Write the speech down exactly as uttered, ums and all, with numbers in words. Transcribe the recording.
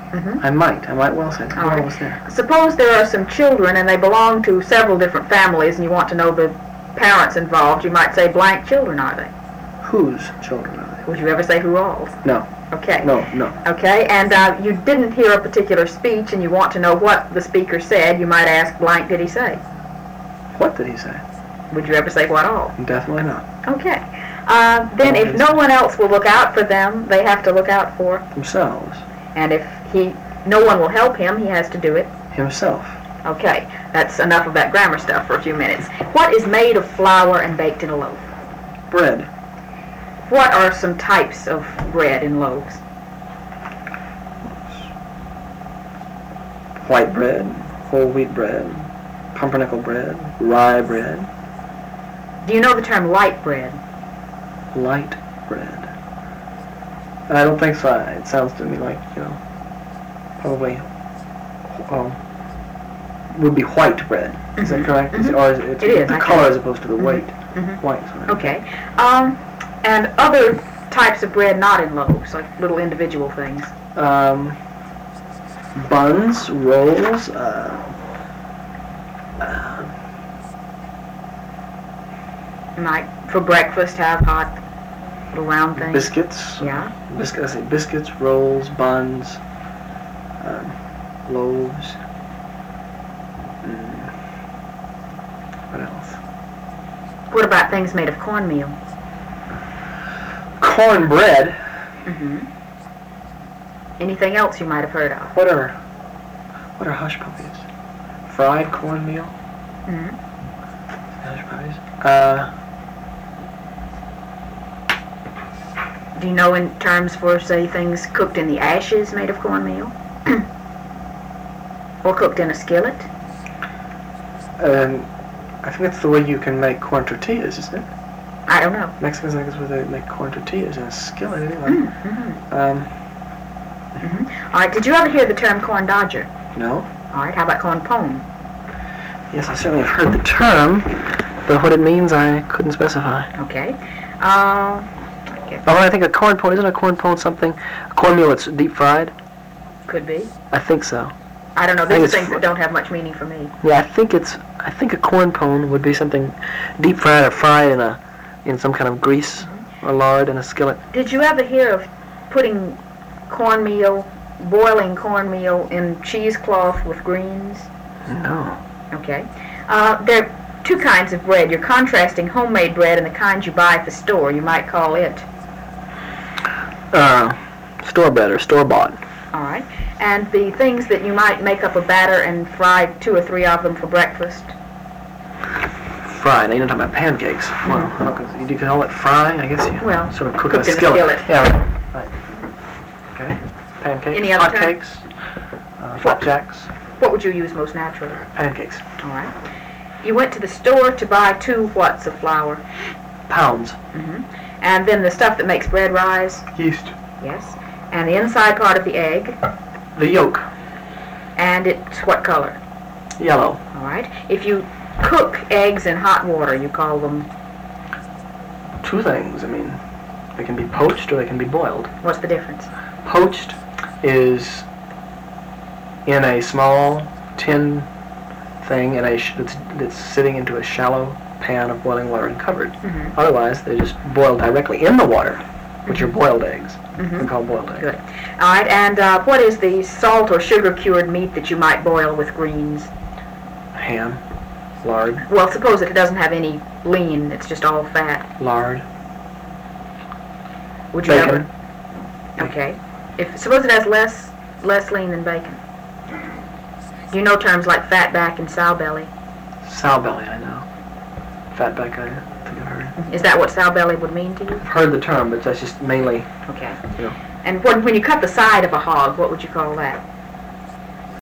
Mm-hmm. I might. I might well say that. All right. Was there. Suppose there are some children and they belong to several different families and you want to know the parents involved. You might say blank children, are they? Whose children are they? Would you ever say who all's? No. Okay. No, no. Okay, and uh, you didn't hear a particular speech and you want to know what the speaker said. You might ask, blank did he say? What did he say? Would you ever say what all? Definitely not. Okay. Uh, then if no one else will look out for them, they have to look out for themselves. And if he, no one will help him, he has to do it himself. Okay, that's enough of that grammar stuff for a few minutes. What is made of flour and baked in a loaf? Bread. What are some types of bread in loaves? White bread, whole wheat bread, pumpernickel bread, rye bread. Do you know the term light bread? Light bread. I don't think so. It sounds to me like, you know, probably um, would be white bread. Mm-hmm. Is that correct? Mm-hmm. Is it, or is it, it is. the I color think. as opposed to the Mm-hmm. weight? Mm-hmm. White. Sorry. Okay. Um, and other types of bread not in loaves, like little individual things. Um, buns, rolls, uh, uh, like for breakfast, have hot little round things. biscuits. Yeah. Biscuits. I say biscuits, rolls, buns, um, loaves. Mm. What else? What about things made of cornmeal? Cornbread. Mm-hmm. Anything else you might have heard of? What are what are hush puppies? Fried cornmeal. Mm-hmm. Hush puppies. Uh. Do you know in terms for, say, things cooked in the ashes made of cornmeal? Or cooked in a skillet? Um, I think that's the way you can make corn tortillas, isn't it? I don't know. Mexicans, I think, is where they make corn tortillas in a skillet, anyway. Mm-hmm. Um, Mm-hmm. All right, did you ever hear the term corn dodger? no. All right, how about corn pone? Yes, I certainly have heard the term, but what it means I couldn't specify. Okay. Uh, Oh, I think a corn pone, isn't a corn pone something, a cornmeal that's deep fried? could be. I think so. I don't know. I think These are it's things fr- that don't have much meaning for me. Yeah, I think it's, I think a corn pone would be something deep fried or fried in a, in some kind of grease or lard in a skillet. Did you ever hear of putting cornmeal, boiling cornmeal in cheesecloth with greens? No. Okay. Uh, there are two kinds of bread. You're contrasting homemade bread and the kind you buy at the store. You might call it. Uh, store-bought or store-bought. All right. And the things that you might make up a batter and fry two or three of them for breakfast. Fry. Now you're not talking about pancakes. Mm-hmm. Well, how could- you can call it fry, I guess you Well, sort of cook in a cooked in a skillet. skillet. Yeah. Right. Okay. Pancakes. Any other hot term? cakes. Uh, flapjacks. What would you use most naturally? Pancakes. All right. You went to the store to buy two whats of flour. Pounds. Mm-hmm. And then the stuff that makes bread rise. Yeast. Yes. And the inside part of the egg. The yolk. And it's what color? Yellow. All right. If you cook eggs in hot water, you call them. Two things. I mean, they can be poached or they can be boiled. What's the difference? Poached is in a small tin thing in a sh- that's, that's sitting into a shallow pan of boiling water and covered. Mm-hmm. Otherwise, they're just boiled directly in the water, which are boiled eggs. Mm-hmm. They're called boiled eggs. Good. All right. And uh, what is the salt or sugar cured meat that you might boil with greens? Ham, lard, Well, suppose that it doesn't have any lean; it's just all fat. lard, Would you bacon. ever? Okay. If suppose it has less less lean than bacon. Do you know terms like fat back and sow belly? Sow belly, I know. Fatback, I think I've heard. Is that what sow belly would mean to you? I've heard the term, but that's just mainly, Okay. you know, And when when you cut the side of a hog, what would you call that?